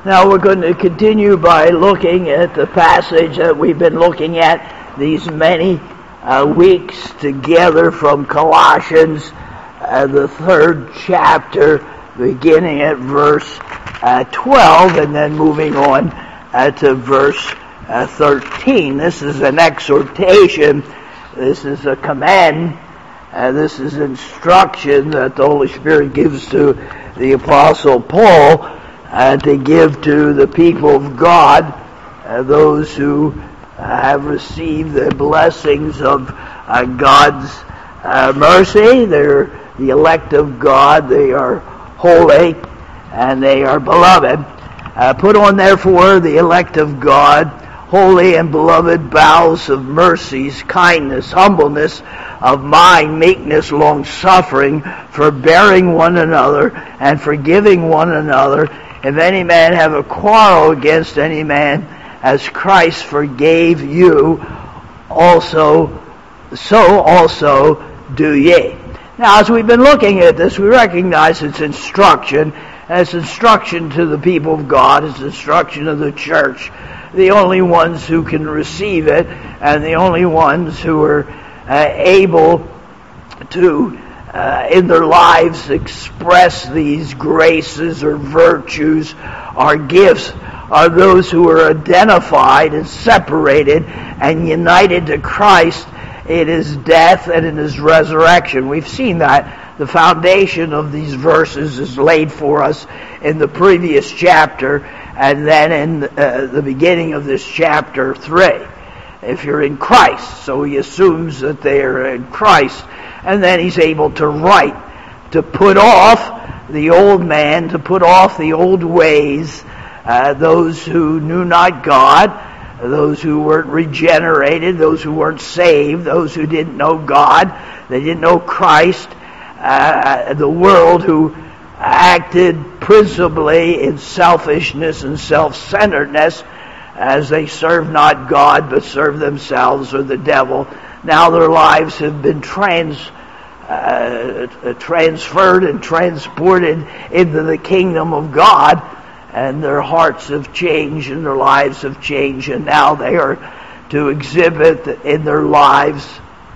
Now we're going to continue by looking at the passage that we've been looking at these many weeks together from Colossians, the 3rd chapter, beginning at verse 12 and then moving on to verse 13. This is an exhortation, this is a command, this is instruction that the Holy Spirit gives to the Apostle Paul to give to the people of God, those who have received the blessings of God's mercy. They're the elect of God, they are holy, and they are beloved. Put on therefore the elect of God, holy and beloved, bowels of mercies, kindness, humbleness of mind, meekness, long-suffering, forbearing one another, and forgiving one another. If any man have a quarrel against any man, as Christ forgave you, so also do ye. Now, as we've been looking at this, we recognize it's instruction, and it's instruction to the people of God, it's instruction of the church, the only ones who can receive it, and the only ones who are able to in their lives express these graces or virtues or gifts are those who are identified and separated and united to Christ in His death and in His resurrection. We've seen that. The foundation of these verses is laid for us in the previous chapter and then in the beginning of this chapter 3. If you're in Christ, so he assumes that they are in Christ, and then he's able to write, to put off the old man, to put off the old ways, those who knew not God, those who weren't regenerated, those who weren't saved, those who didn't know God, they didn't know Christ, the world who acted principally in selfishness and self-centeredness, as they serve not God but serve themselves or the devil. Now their lives have been transferred and transported into the kingdom of God, and their hearts have changed and their lives have changed, and now they are to exhibit in their lives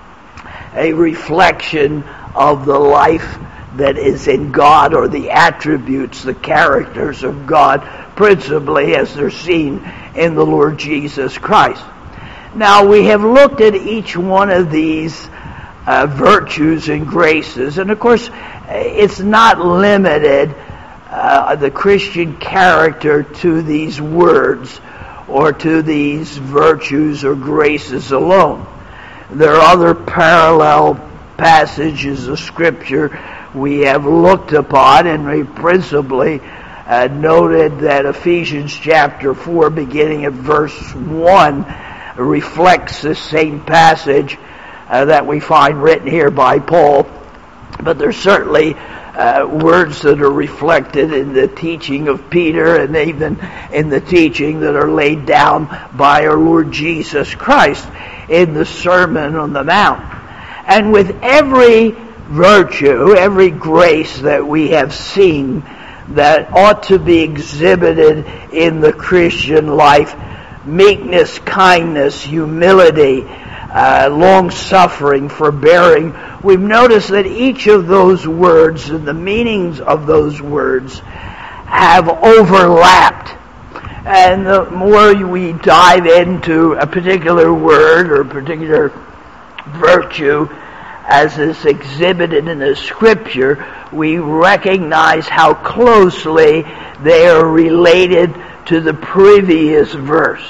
a reflection of the life that is in God, or the attributes, the characters of God, principally as they're seen in the Lord Jesus Christ. Now, we have looked at each one of these virtues and graces, and of course, it's not limited, the Christian character, to these words or to these virtues or graces alone. There are other parallel passages of Scripture we have looked upon, and we principally noted that Ephesians chapter 4, beginning at verse 1, reflects the same passage that we find written here by Paul. But there's certainly words that are reflected in the teaching of Peter, and even in the teaching that are laid down by our Lord Jesus Christ in the Sermon on the Mount. And with every virtue, every grace that we have seen that ought to be exhibited in the Christian life, meekness, kindness, humility, long-suffering, forbearing, we've noticed that each of those words and the meanings of those words have overlapped. And the more we dive into a particular word or a particular virtue as is exhibited in the Scripture, we recognize how closely they are related to the previous verse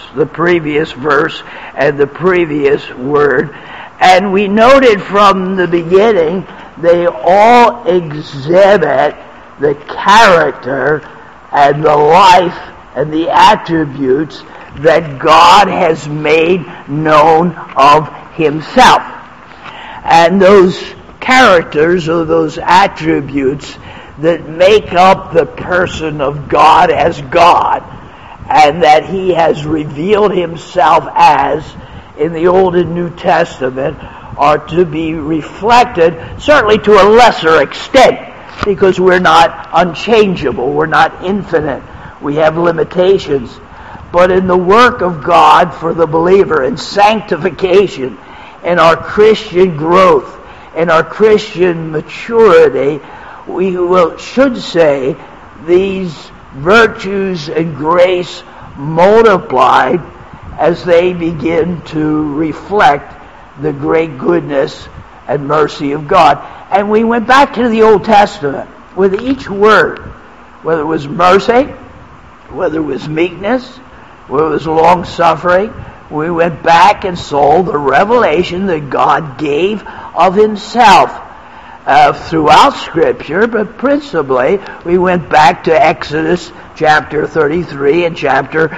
and the previous word. And we noted from the beginning, they all exhibit the character and the life and the attributes that God has made known of Himself. And those characters or those attributes that make up the person of God as God, and that He has revealed Himself as in the Old and New Testament, are to be reflected, certainly to a lesser extent, because we're not unchangeable, we're not infinite, We have limitations. But in the work of God for the believer, in sanctification, in our Christian growth, in our Christian maturity, we should say these virtues and grace multiplied as they begin to reflect the great goodness and mercy of God. And we went back to the Old Testament with each word, whether it was mercy, whether it was meekness, whether it was long-suffering. We went back and saw the revelation that God gave of himself throughout Scripture, but principally we went back to Exodus chapter 33 and chapter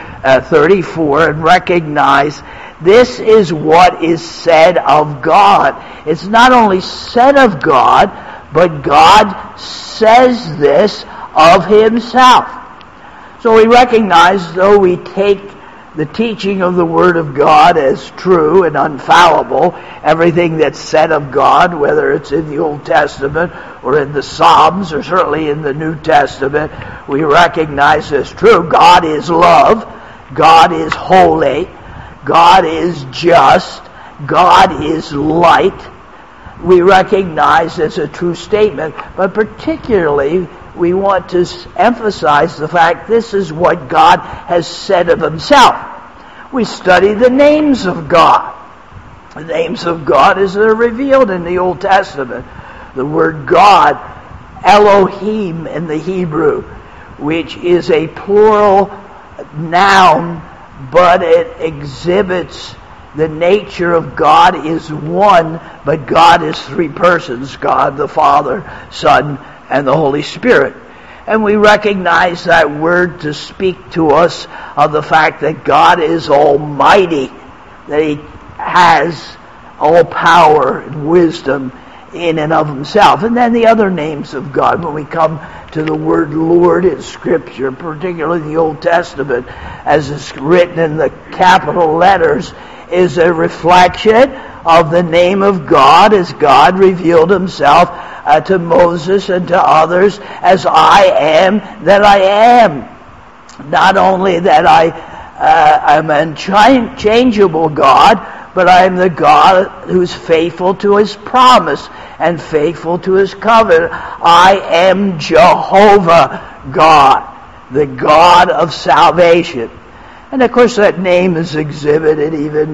34 and recognized this is what is said of God. It's not only said of God, but God says this of himself. So we recognize, though we take the teaching of the Word of God as true and infallible, everything that's said of God, whether it's in the Old Testament or in the Psalms or certainly in the New Testament, we recognize as true. God is love. God is holy. God is just. God is light. We recognize it's a true statement, but particularly we want to emphasize the fact this is what God has said of himself. We study the names of God. The names of God as they're revealed in the Old Testament. The word God, Elohim in the Hebrew, which is a plural noun, but it exhibits the nature of God is one, but God is three persons, God the Father, Son, and the Holy Spirit. And we recognize that word to speak to us of the fact that God is almighty, that he has all power and wisdom in and of himself. And then the other names of God, when we come to the word Lord in Scripture, particularly the Old Testament, as it's written in the capital letters, is a reflection of the name of God as God revealed himself to Moses and to others as I am that I am. Not only that I am an unchangeable God, but I am the God who's faithful to his promise and faithful to his covenant. I am Jehovah God, the God of salvation. And of course that name is exhibited even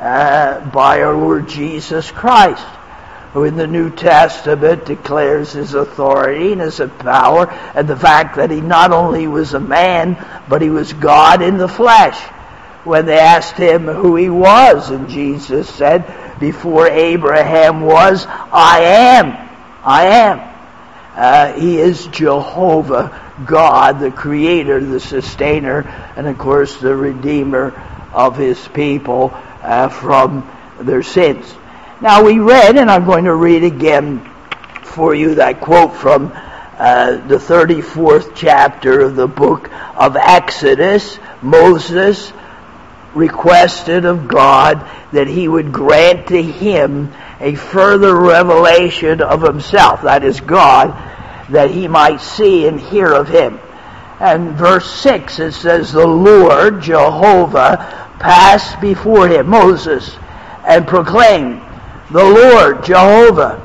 by our Lord Jesus Christ, who in the New Testament declares his authority and his power and the fact that he not only was a man, but he was God in the flesh. When they asked him who he was, and Jesus said, before Abraham was, I am. I am. He is Jehovah God, the creator, the sustainer, and of course the redeemer of his people from their sins. Now we read, and I'm going to read again for you that quote from the 34th chapter of the book of Exodus. Moses requested of God that he would grant to him a further revelation of himself, that is God, that he might see and hear of him. And verse 6, it says, the Lord, Jehovah, passed before him, Moses, and proclaimed, the Lord Jehovah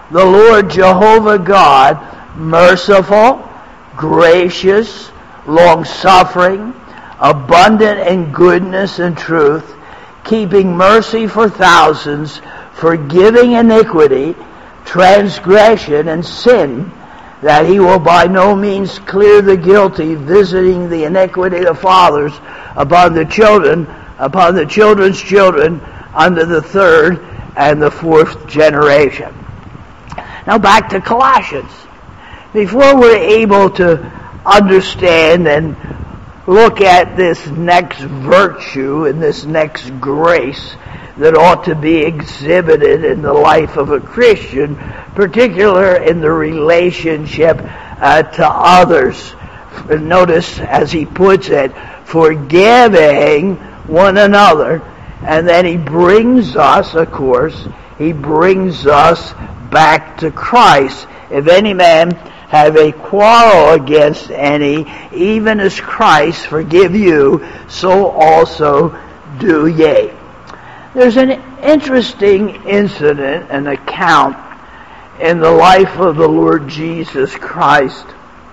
God, merciful, gracious, long-suffering, abundant in goodness and truth, keeping mercy for thousands, forgiving iniquity, transgression, and sin, that he will by no means clear the guilty, visiting the iniquity of the fathers upon the children, upon the children's children, unto the third and the fourth generation. Now back to Colossians. Before we're able to understand and look at this next virtue and this next grace that ought to be exhibited in the life of a Christian, particularly in the relationship to others. Notice, as he puts it, forgiving one another. And then he brings us, of course, back to Christ. If any man have a quarrel against any, even as Christ forgive you, so also do ye. There's an interesting incident, an account in the life of the Lord Jesus Christ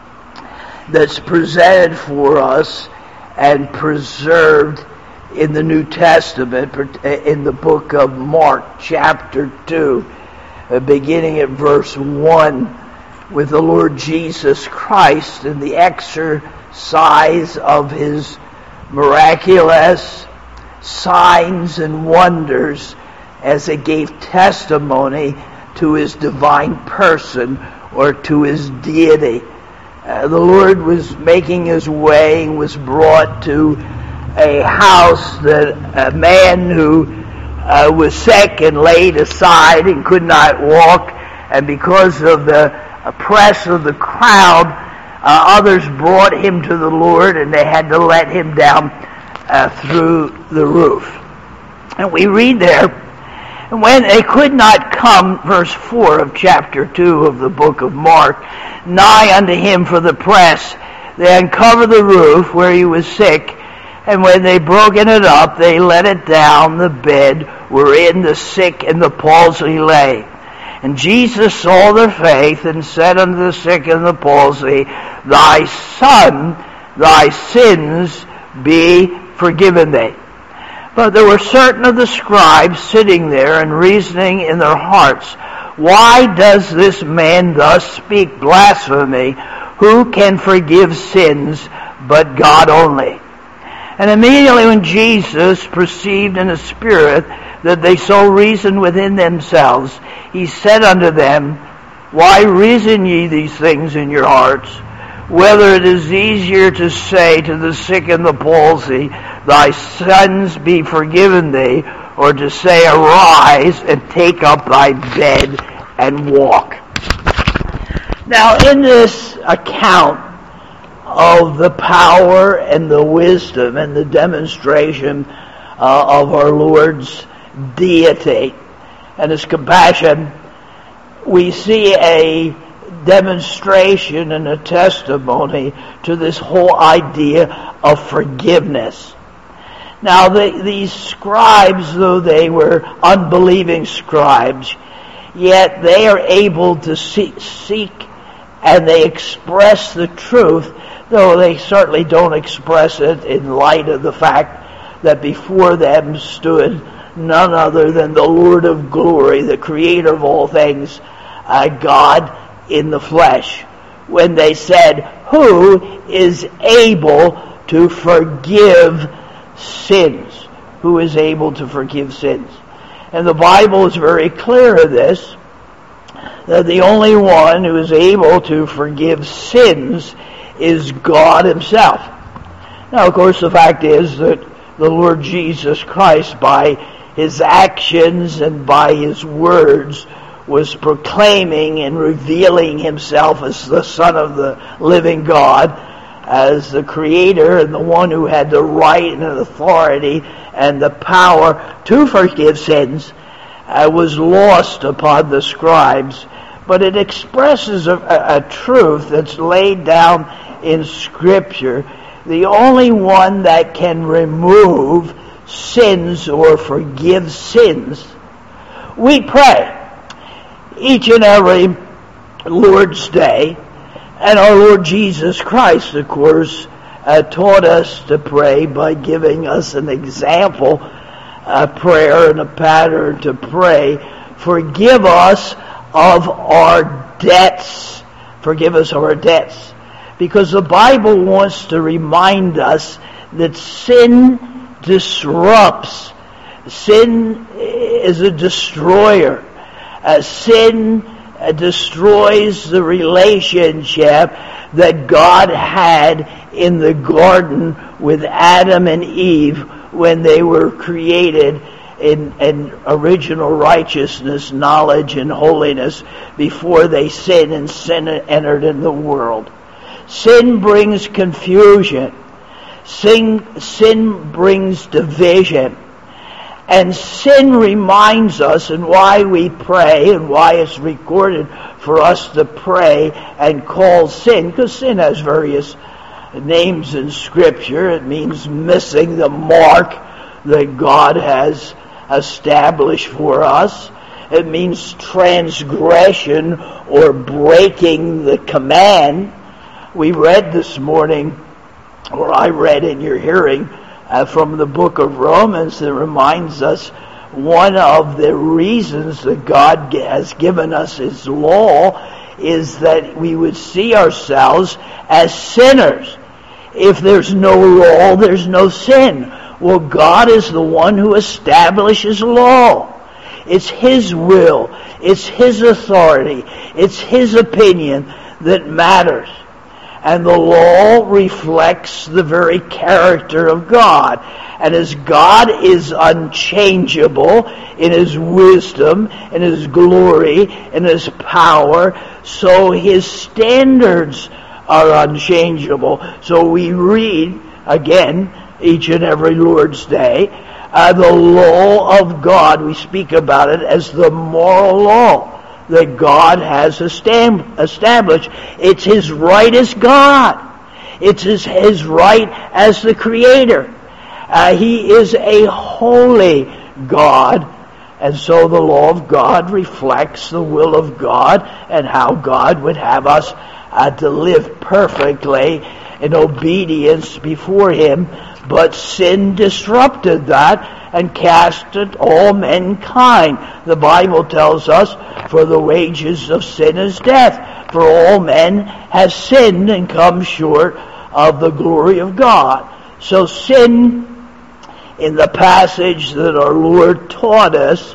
that's presented for us and preserved in the New Testament, in the book of Mark, chapter 2, beginning at verse 1, with the Lord Jesus Christ and the exercise of his miraculous signs and wonders as it gave testimony to his divine person or to his deity. The Lord was making his way and was brought to a house that a man who was sick and laid aside and could not walk, and because of the press of the crowd, others brought him to the Lord, and they had to let him down through the roof. And we read there, and when they could not come, verse 4 of chapter 2 of the book of Mark, nigh unto him for the press, they uncovered the roof where he was sick, and when they broken it up, they let it down the bed wherein the sick and the palsy lay. And Jesus saw their faith, and said unto the sick and the palsy, Thy son, thy sins be forgiven thee. But there were certain of the scribes sitting there and reasoning in their hearts, Why does this man thus speak blasphemy? Who can forgive sins but God only? And immediately when Jesus perceived in the Spirit that they so reasoned within themselves, he said unto them, Why reason ye these things in your hearts? Whether it is easier to say to the sick and the palsy, Thy sins be forgiven thee, or to say, Arise and take up thy bed and walk. Now, in this account of the power and the wisdom and the demonstration of our Lord's deity and his compassion, we see a demonstration and a testimony to this whole idea of forgiveness. Now, these scribes, though they were unbelieving scribes, yet they are able to seek and they express the truth, though they certainly don't express it in light of the fact that before them stood none other than the Lord of glory, the creator of all things, God in the flesh, when they said, Who is able to forgive sins? Who is able to forgive sins? And the Bible is very clear of this, that the only one who is able to forgive sins is God himself. Now, of course, the fact is that the Lord Jesus Christ, by his actions and by his words, was proclaiming and revealing himself as the Son of the living God, as the Creator and the one who had the right and authority and the power to forgive sins, was lost upon the scribes. But it expresses a truth that's laid down in Scripture. The only one that can remove sins or forgive sins. We pray each and every Lord's Day, and our Lord Jesus Christ, of course, taught us to pray by giving us an example, a prayer and a pattern to pray. Forgive us of our debts. Forgive us of our debts. Because the Bible wants to remind us that sin disrupts. Sin is a destroyer. Sin destroys the relationship that God had in the garden with Adam and Eve when they were created in original righteousness, knowledge, and holiness before they sinned and sin entered in the world. Sin brings confusion. Sin brings division. And sin reminds us, and why we pray and why it's recorded for us to pray and call sin, because sin has various names in Scripture. It means missing the mark that God has established for us. It means transgression or breaking the command. We read this morning, or I read in your hearing, from the book of Romans that reminds us one of the reasons that God has given us His law is that we would see ourselves as sinners. If there's no law, there's no sin. Well, God is the one who establishes law. It's His will. It's His authority. It's His opinion that matters. And the law reflects the very character of God. And as God is unchangeable in His wisdom, in His glory, in His power, so His standards are unchangeable. So we read, again, each and every Lord's Day, the law of God. We speak about it as the moral law that God has established. It's His right as God. It's His right as the Creator. He is a holy God, and so the law of God reflects the will of God and how God would have us to live perfectly in obedience before Him. But sin disrupted that and casted all mankind. The Bible tells us, for the wages of sin is death. For all men have sinned and come short of the glory of God. So sin, in the passage that our Lord taught us,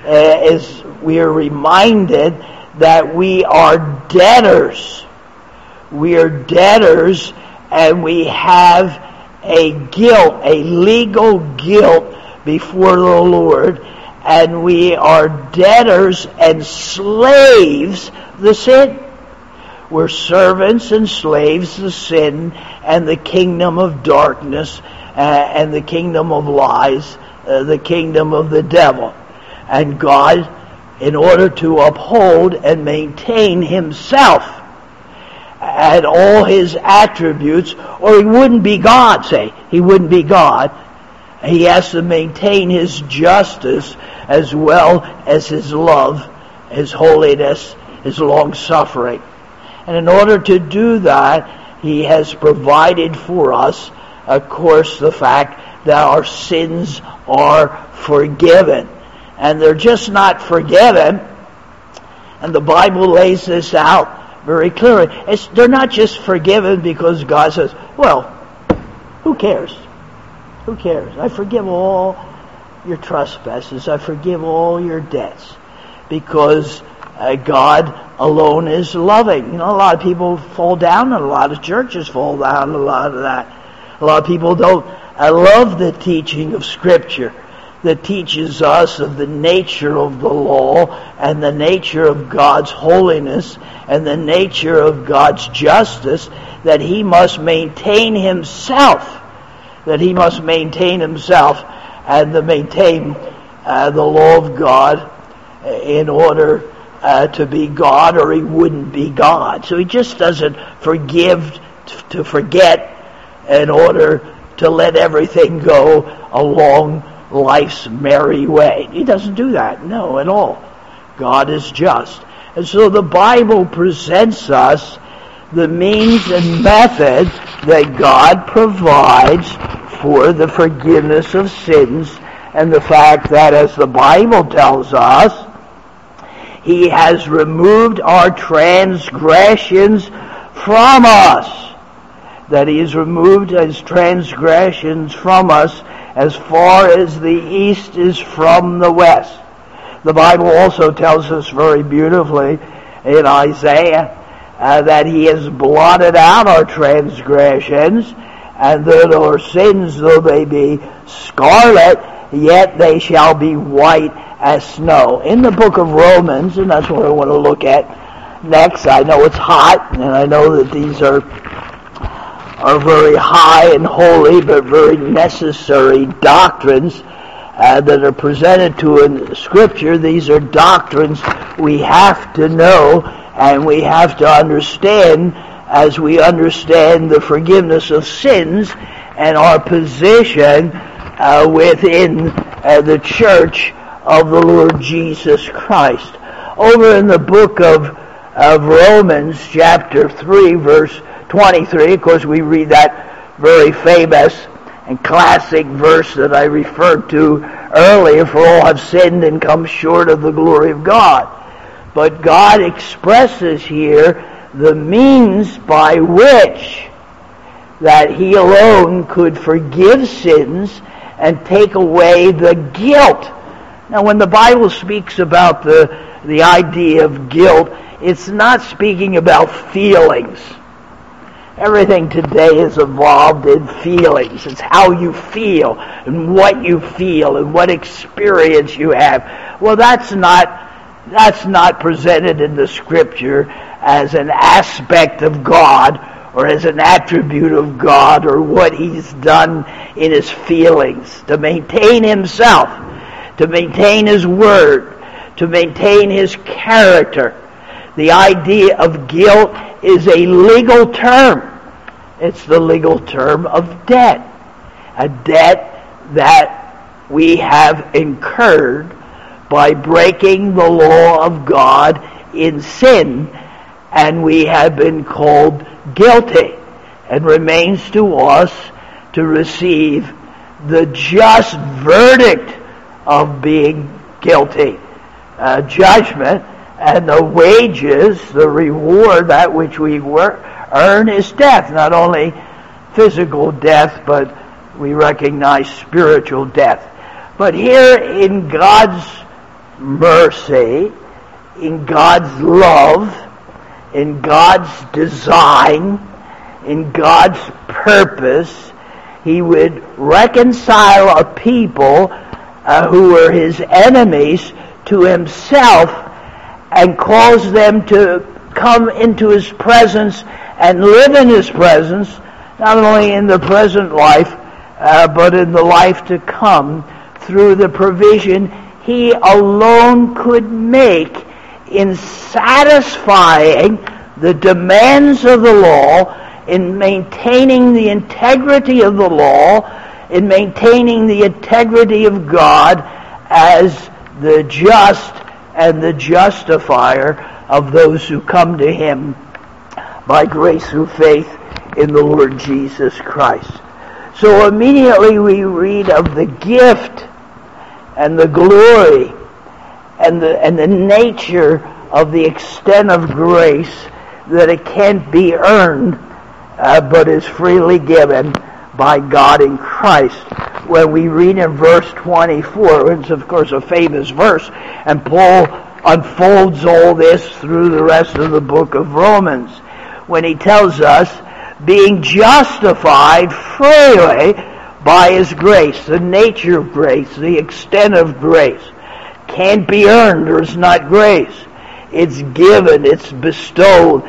is we are reminded that we are debtors. We are debtors, and we have a guilt, a legal guilt before the Lord, and we are debtors and slaves to sin. We're servants and slaves to sin and the kingdom of darkness and the kingdom of lies, the kingdom of the devil. And God, in order to uphold and maintain Himself and all His attributes, or He wouldn't be God, say. He wouldn't be God. He has to maintain His justice as well as His love, His holiness, His long-suffering. And in order to do that, He has provided for us, of course, the fact that our sins are forgiven. And they're just not forgiven, and the Bible lays this out very clearly. They're not just forgiven because God says, well, who cares? Who cares? I forgive all your trespasses. I forgive all your debts. Because God alone is loving. You know, a lot of people fall down, and a lot of churches fall down, a lot of that. A lot of people don't love the teaching of Scripture that teaches us of the nature of the law and the nature of God's holiness and the nature of God's justice, that He must maintain Himself. That He must maintain Himself and to maintain the law of God in order to be God, or He wouldn't be God. So He just doesn't forgive to forget in order to let everything go along life's merry way. He doesn't do that, no, at all. God is just. And so the Bible presents us the means and method that God provides for the forgiveness of sins, and the fact that, as the Bible tells us, He has removed our transgressions from us. That He has removed His transgressions from us as far as the east is from the west. The Bible also tells us very beautifully in Isaiah that He has blotted out our transgressions, and that our sins, though they be scarlet, yet they shall be white as snow. In the book of Romans, and that's what I want to look at next. I know it's hot, and I know that these are very high and holy, but very necessary doctrines that are presented to in Scripture. These are doctrines we have to know And we have to understand, as we understand the forgiveness of sins and our position within the church of the Lord Jesus Christ. Over in the book of Romans, chapter 3, verse 23, of course we read that very famous and classic verse that I referred to earlier, for all have sinned and come short of the glory of God. But God expresses here the means by which that He alone could forgive sins and take away the guilt. Now, when the Bible speaks about the idea of guilt, it's not speaking about feelings. Everything today is evolved in feelings. It's how you feel and what you feel and what experience you have. Well, that's not presented in the Scripture as an aspect of God or as an attribute of God or what He's done in His feelings. To maintain Himself, to maintain His Word, to maintain His character. The idea of guilt is a legal term. It's the legal term of debt. A debt that we have incurred by breaking the law of God in sin, and we have been called guilty. It remains to us to receive the just verdict of being guilty. Judgment and the wages, the reward, that which we earn is death. Not only physical death, but we recognize spiritual death. But here in God's mercy, in God's love, in God's design, in God's purpose, He would reconcile a people who were His enemies to Himself and cause them to come into His presence and live in His presence, not only in the present life, but in the life to come, through the provision He alone could make in satisfying the demands of the law, in maintaining the integrity of the law, in maintaining the integrity of God as the just and the justifier of those who come to Him by grace through faith in the Lord Jesus Christ. So immediately we read of the gift and the glory and the nature of the extent of grace, that it can't be earned, but is freely given by God in Christ. When we read in verse 24, it's of course a famous verse, and Paul unfolds all this through the rest of the book of Romans, when he tells us, being justified freely by His grace, the nature of grace, the extent of grace, can't be earned, or it's not grace. It's given, it's bestowed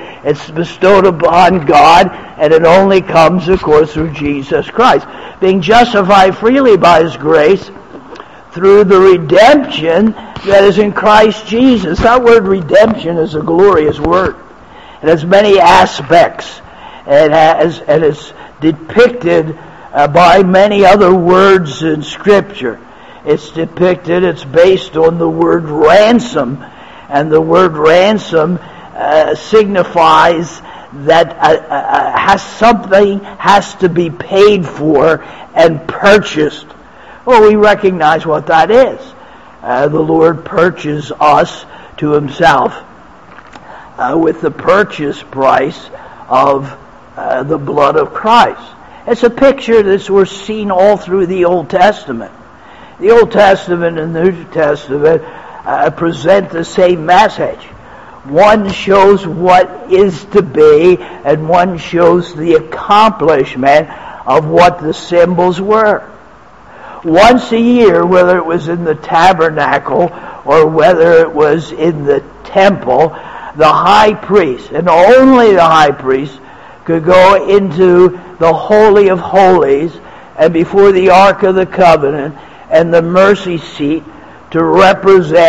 upon God, and it only comes, of course, through Jesus Christ. Being justified freely by His grace through the redemption that is in Christ Jesus. That word redemption is a glorious word. It has many aspects. It is depicted by many other words in Scripture. It's based on the word ransom. And the word ransom signifies that something has to be paid for and purchased. Well, we recognize what that is. The Lord purchased us to Himself with the purchase price of the blood of Christ. It's a picture that's we're seen all through the Old Testament. The Old Testament and the New Testament present the same message. One shows what is to be, and one shows the accomplishment of what the symbols were. Once a year, whether it was in the tabernacle or whether it was in the temple, the high priest, and only the high priest, could go into the Holy of Holies and before the Ark of the Covenant and the mercy seat to represent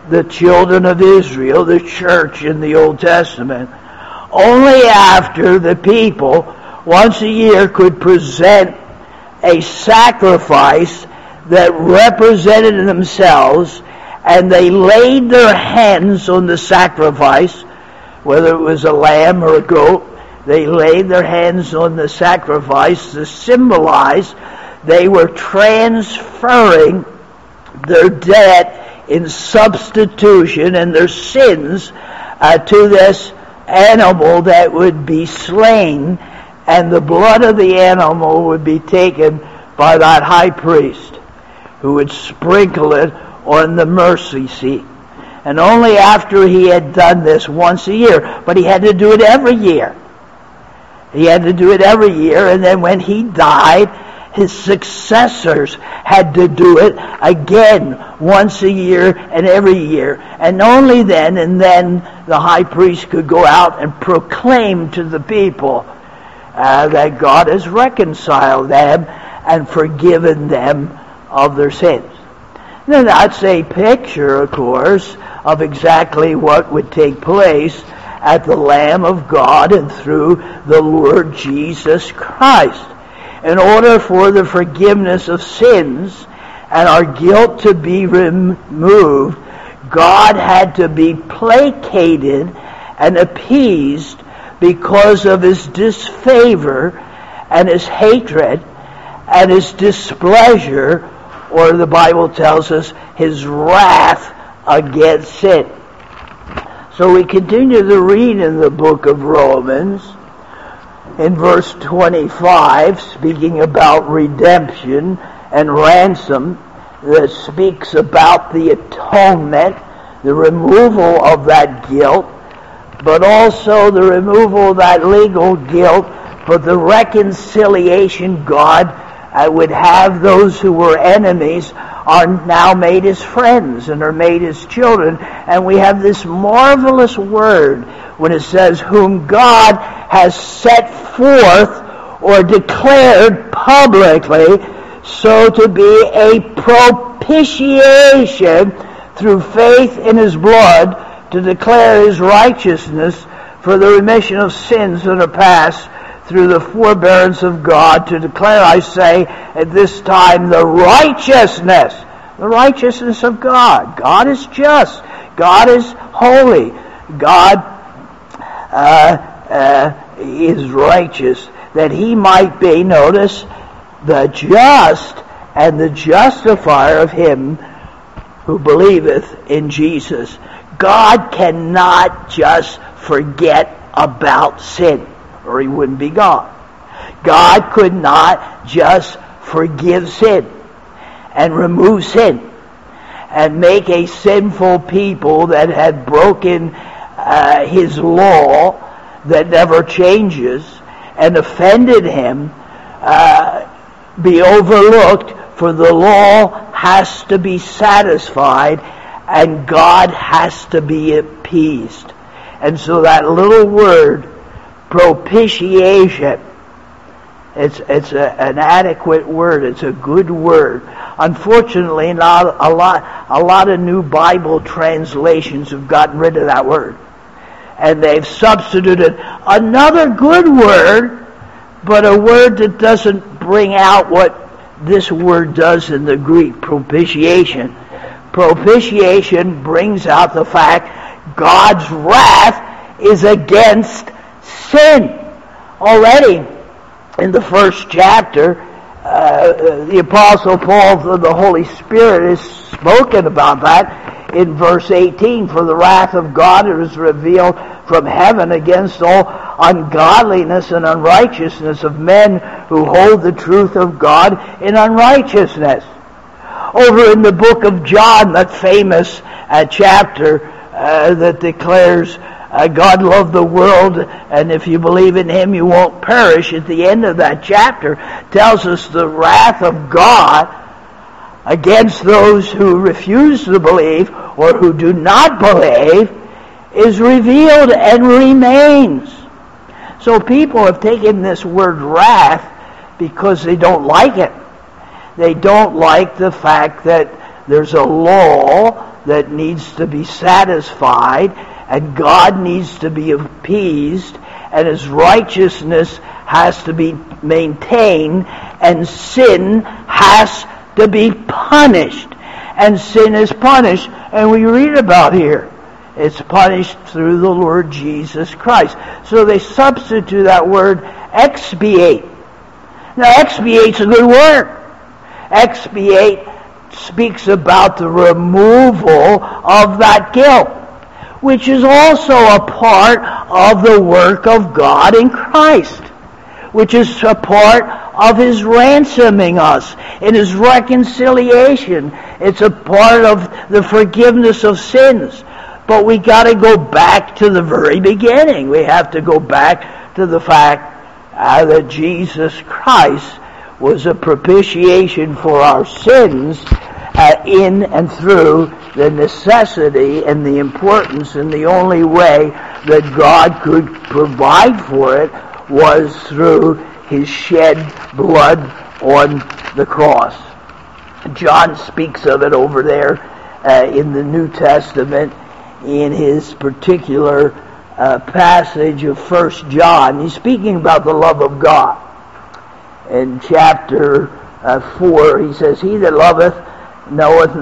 the children of Israel, the church in the Old Testament, only after the people once a year could present a sacrifice that represented themselves, and they laid their hands on the sacrifice, whether it was a lamb or a goat. They laid their hands on the sacrifice to symbolize they were transferring their debt in substitution and their sins to this animal that would be slain, and the blood of the animal would be taken by that high priest, who would sprinkle it on the mercy seat. And only after he had done this once a year, but he had to do it every year. He had to do it every year, and then when he died, his successors had to do it again once a year and every year. And only then the high priest could go out and proclaim to the people that God has reconciled them and forgiven them of their sins. Now, that's a picture, of course, of exactly what would take place at the Lamb of God and through the Lord Jesus Christ. In order for the forgiveness of sins and our guilt to be removed, God had to be placated and appeased because of his disfavor and his hatred and his displeasure, or the Bible tells us his wrath against sin. So we continue to read in the book of Romans, in verse 25, speaking about redemption and ransom, that speaks about the atonement, the removal of that guilt, but also the removal of that legal guilt, but the reconciliation God would have those who were enemies are now made as friends and are made as children. And we have this marvelous word when it says, whom God has set forth or declared publicly, so to be a propitiation through faith in his blood, to declare his righteousness for the remission of sins that are past, through the forbearance of God, to declare, I say, at this time the righteousness of God. God is just. God is holy. God is righteous, that he might be, notice, the just and the justifier of him who believeth in Jesus. God cannot just forget about sin, or he wouldn't be God. God could not just forgive sin and remove sin and make a sinful people that had broken his law that never changes and offended him be overlooked, for the law has to be satisfied and God has to be appeased. And so that little word, propitiation, it's an adequate word. It's a good word. Unfortunately, not a lot of new Bible translations have gotten rid of that word, and they've substituted another good word, but a word that doesn't bring out what this word does in the Greek, propitiation. Propitiation brings out the fact God's wrath is against sin. Already in the first chapter, the Apostle Paul, through the Holy Spirit, has spoken about that in verse 18. For the wrath of God is revealed from heaven against all ungodliness and unrighteousness of men who hold the truth of God in unrighteousness. Over in the book of John, that famous chapter that declares God loved the world, and if you believe in him you won't perish, at the end of that chapter tells us the wrath of God against those who refuse to believe or who do not believe is revealed and remains. So people have taken this word wrath because they don't like it. They don't like the fact that there's a law that needs to be satisfied, and God needs to be appeased, and His righteousness has to be maintained, and sin has to be punished. And sin is punished, and we read about here, it's punished through the Lord Jesus Christ. So they substitute that word expiate. Now, expiate's a good word. Expiate speaks about the removal of that guilt, which is also a part of the work of God in Christ, which is a part of His ransoming us, in His reconciliation. It's a part of the forgiveness of sins. But we got to go back to the very beginning. We have to go back to the fact that Jesus Christ was a propitiation for our sins in and through the necessity and the importance, and the only way that God could provide for it was through His shed blood on the cross. John speaks of it over there in the New Testament in his particular passage of 1 John. He's speaking about the love of God. In chapter 4, he says, He that loveth knoweth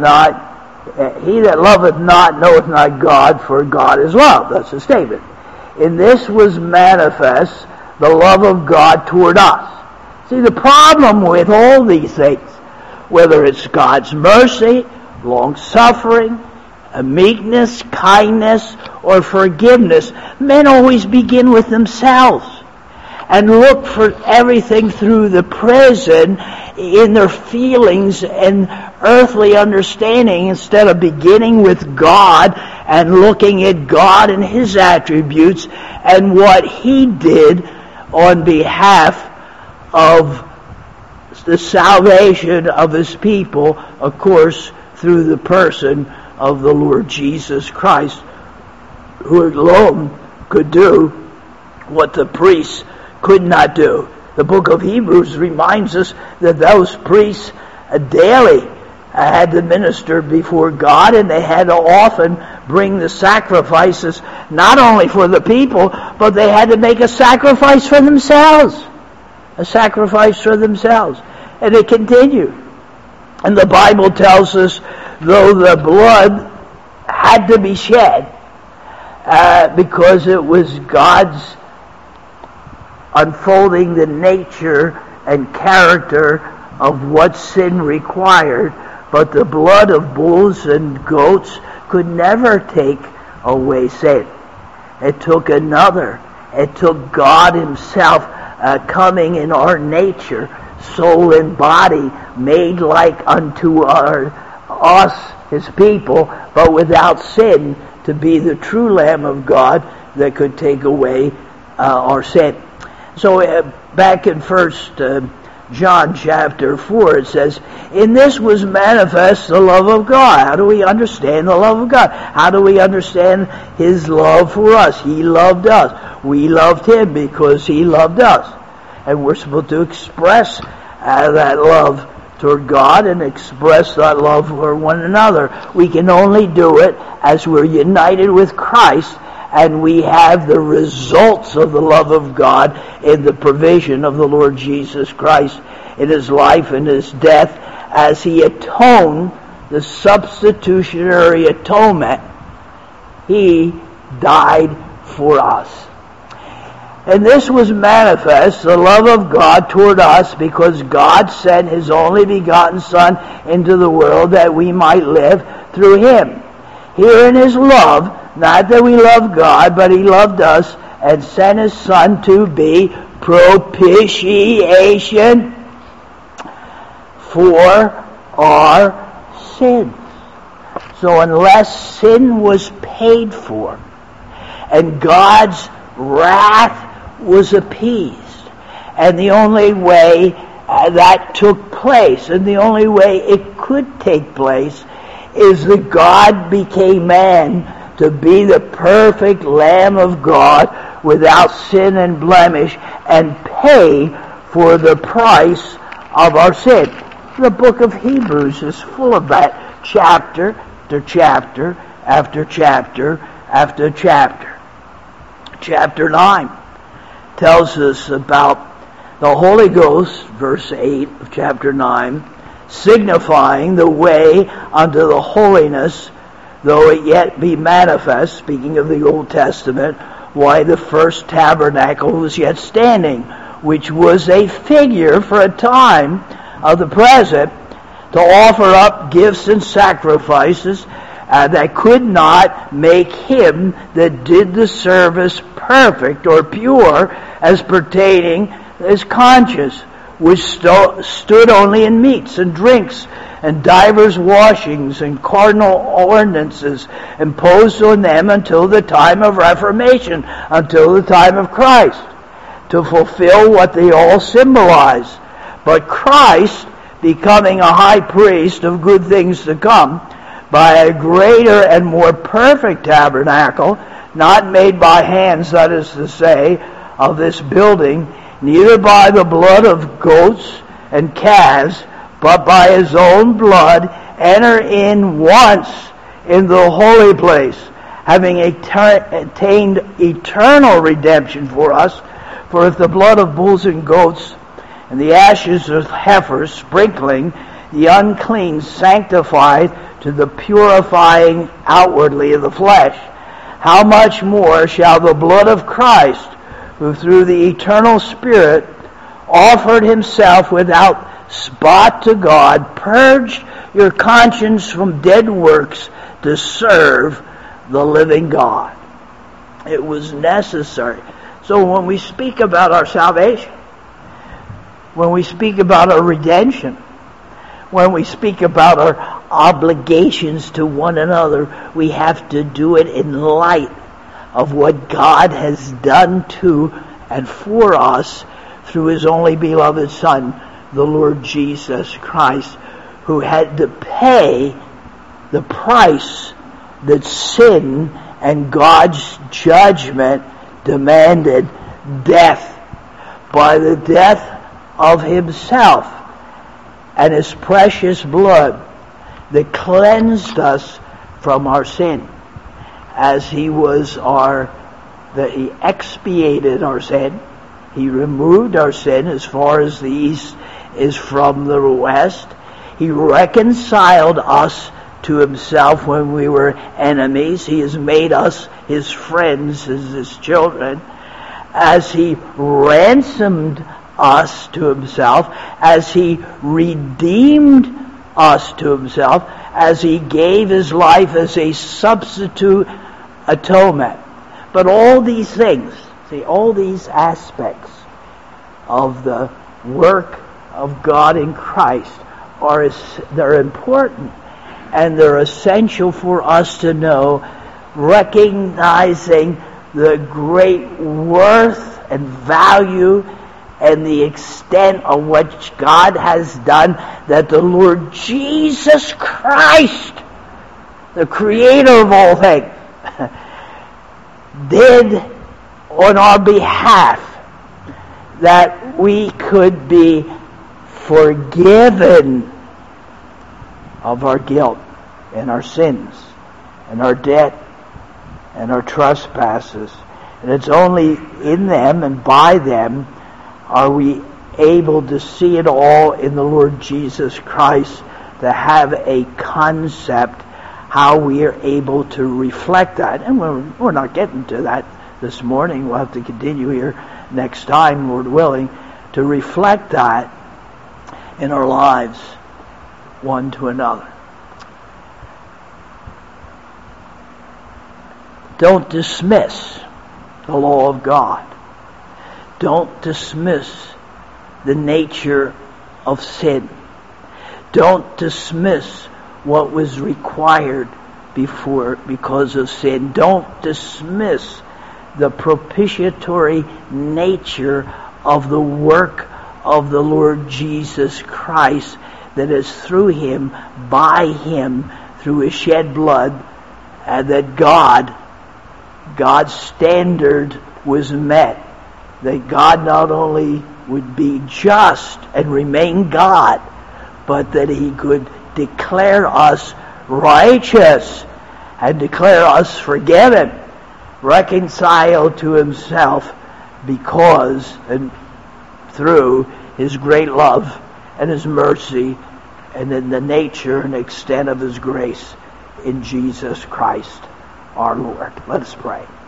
not knoweth not God, for God is love. That's the statement. In this was manifest the love of God toward us. See, the problem with all these things, whether it's God's mercy, long-suffering, meekness, kindness, or forgiveness, men always begin with themselves and look for everything through the prism in their feelings and earthly understanding, instead of beginning with God and looking at God and His attributes and what He did on behalf of the salvation of His people, of course, through the person of the Lord Jesus Christ, who alone could do what the priests could not do. The book of Hebrews reminds us that those priests daily had to minister before God, and they had to often bring the sacrifices not only for the people, but they had to make a sacrifice for themselves. A sacrifice for themselves. And it continued. And the Bible tells us, though the blood had to be shed, because it was God's unfolding the nature and character of what sin required, but the blood of bulls and goats could never take away sin. It took another. It took God Himself coming in our nature, soul and body, made like unto us, His people, but without sin, to be the true Lamb of God that could take away our sin. So back in 1 John chapter 4, it says, In this was manifest the love of God. How do we understand the love of God? How do we understand His love for us? He loved us. We loved Him because He loved us. And we're supposed to express that love toward God and express that love for one another. We can only do it as we're united with Christ, and we have the results of the love of God in the provision of the Lord Jesus Christ in His life and His death, as He atoned, the substitutionary atonement. He died for us. And this was manifest, the love of God toward us, because God sent His only begotten Son into the world that we might live through Him. Herein is love, not that we love God, but He loved us and sent His Son to be propitiation for our sins. So unless sin was paid for and God's wrath was appeased, and the only way that took place, and the only way it could take place, is that God became man to be the perfect Lamb of God without sin and blemish, and pay for the price of our sin. The book of Hebrews is full of that chapter after chapter after chapter after chapter. Chapter 9 tells us about the Holy Ghost, verse 8 of chapter 9, signifying the way unto the holiness, though it yet be manifest, speaking of the Old Testament, why the first tabernacle was yet standing, which was a figure for a time of the present, to offer up gifts and sacrifices that could not make him that did the service perfect or pure as pertaining his conscience, which stood only in meats and drinks and divers washings and cardinal ordinances imposed on them until the time of Reformation, until the time of Christ, to fulfill what they all symbolize. But Christ, becoming a high priest of good things to come, by a greater and more perfect tabernacle, not made by hands, that is to say, of this building, neither by the blood of goats and calves, but by his own blood, enter in once in the holy place, having attained eternal redemption for us. For if the blood of bulls and goats and the ashes of heifers, sprinkling the unclean, sanctified to the purifying outwardly of the flesh, how much more shall the blood of Christ, who through the eternal Spirit offered himself without spot to God, purge your conscience from dead works to serve the living God. It was necessary. So when we speak about our salvation, when we speak about our redemption, when we speak about our obligations to one another, we have to do it in light of what God has done to and for us through his only beloved Son, the Lord Jesus Christ, who had to pay the price that sin and God's judgment demanded, death, by the death of himself and his precious blood that cleansed us from our sin, as he expiated our sin. He removed our sin as far as the east is from the west. He reconciled us to himself when we were enemies. He has made us his friends, as his children. As he ransomed us to himself, as he redeemed us to himself, as he gave his life as a substitute atonement. But all these things, all these aspects of the work of God in Christ they're important, and they're essential for us to know, recognizing the great worth and value and the extent of what God has done, that the Lord Jesus Christ, the creator of all things, did on our behalf, that we could be forgiven of our guilt and our sins and our debt and our trespasses. And it's only in them and by them are we able to see it all in the Lord Jesus Christ, to have a concept how we are able to reflect that. And we're not getting to that this morning. We'll have to continue here next time, Lord willing, to reflect that in our lives one to another. Don't dismiss the law of God. Don't dismiss the nature of sin. Don't dismiss what was required before because of sin. Don't dismiss the propitiatory nature of the work of the Lord Jesus Christ, that is through him, by him, through his shed blood, and that God's standard was met. That God not only would be just and remain God, but that he could declare us righteous, and declare us forgiven, reconciled to himself because and through his great love and his mercy and in the nature and extent of his grace in Jesus Christ our Lord. Let us pray.